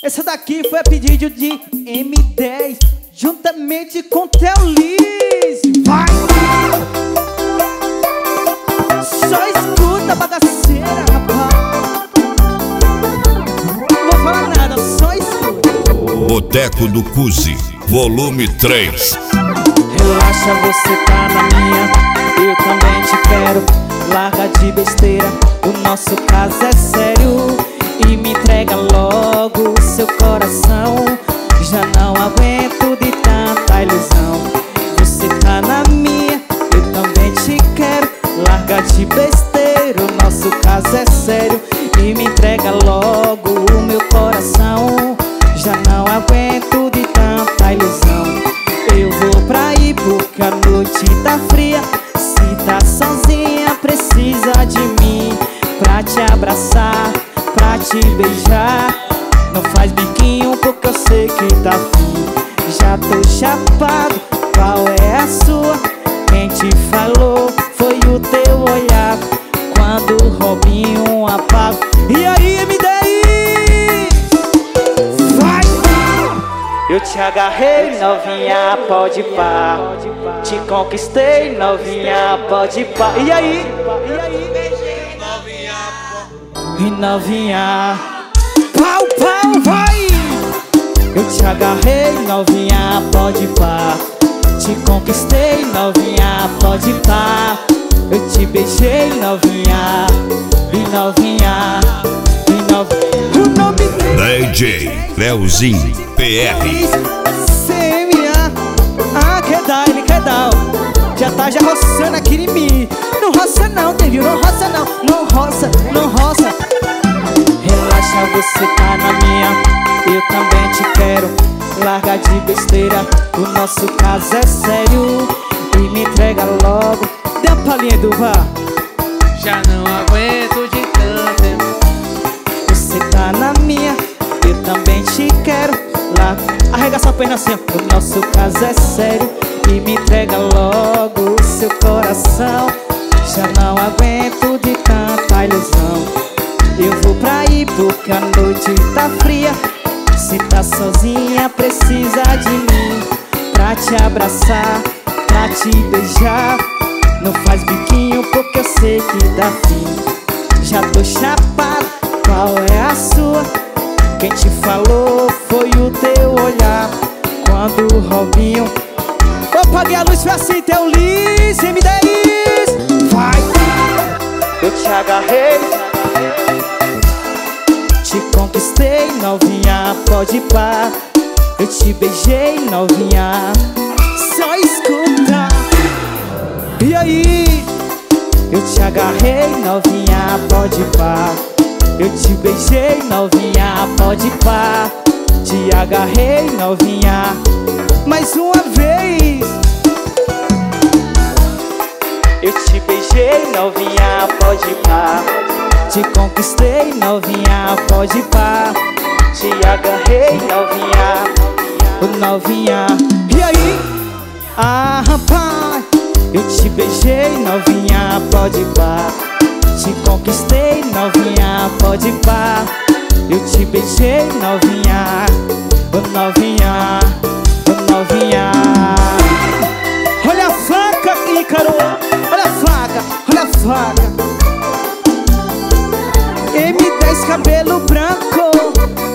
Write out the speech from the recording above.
Essa daqui foi a pedido de M10, juntamente com Theo Liz. Vai! Só escuta, bagaceira, rapaz. Não vou falar nada, só escuta. Boteco do Cusi, volume 3. Relaxa, você tá na minha, eu também te quero. Larga de besteira, o nosso caso é sério. E me entrega logo o seu coração. Já não aguento de tanta ilusão. Você tá na minha, eu também te quero. Larga de besteira, o nosso caso é sério. E me entrega logo o meu coração. Já não aguento de tanta ilusão. Eu vou pra aí porque a noite tá fria. Se tá sozinha precisa de mim pra te abraçar, pra te beijar. Não faz biquinho porque eu sei que tá fim. Já tô chapado, qual é a sua? Quem te falou foi o teu olhar quando o Robinho apaga. E aí, M10? Vai! Eu te agarrei, novinha, pode pá. Te conquistei, novinha, pode pá. E aí? E novinha, pau, pau, vai! Eu te agarrei, novinha, pode pá. Te conquistei, novinha, pode pá. Eu te beijei, novinha. E novinha, e novinha. O nome DJ Leozinho PR. CMA. Ah, que dá, ele quer dar. Já tá roçando aqui em mim. Não roça não, tem viu? Não roça não. Não roça, não roça. Relaxa, você tá na minha, eu também te quero. Larga de besteira, o nosso caso é sério. E me entrega logo. Dê a palhinha do bar. Já não aguento de tanto. Você tá na minha, eu também te quero. Lá, arregaça a perna assim. O nosso caso é sério. E me entrega logo o seu coração. Já não aguento de tanta ilusão. Eu vou pra aí porque a noite tá fria. Se tá sozinha precisa de mim pra te abraçar, pra te beijar. Não faz biquinho porque eu sei que dá fim. Já tô chapado, qual é a sua? Quem te falou foi o teu olhar quando o Robinho... Eu apaguei a luz, foi assim, Theo Liz, M10. Vai! Eu te agarrei, te conquistei, novinha, pode pá. Eu te beijei, novinha. Só escuta. E aí? Eu te agarrei, novinha, pode pá. Eu te beijei, novinha, pode pá. Te agarrei, novinha, mais uma vez. Eu te beijei, novinha, pode pá. Te conquistei, novinha, pode pá. Te agarrei, novinha, novinha. E aí? Ah, rapaz, eu te beijei, novinha, pode pá. Te conquistei, novinha, pode pá. Eu te beijei, novinha, novinha, novinha. Olha a faca, Ícaro. Olha a faca, olha a faca. M10 cabelo branco.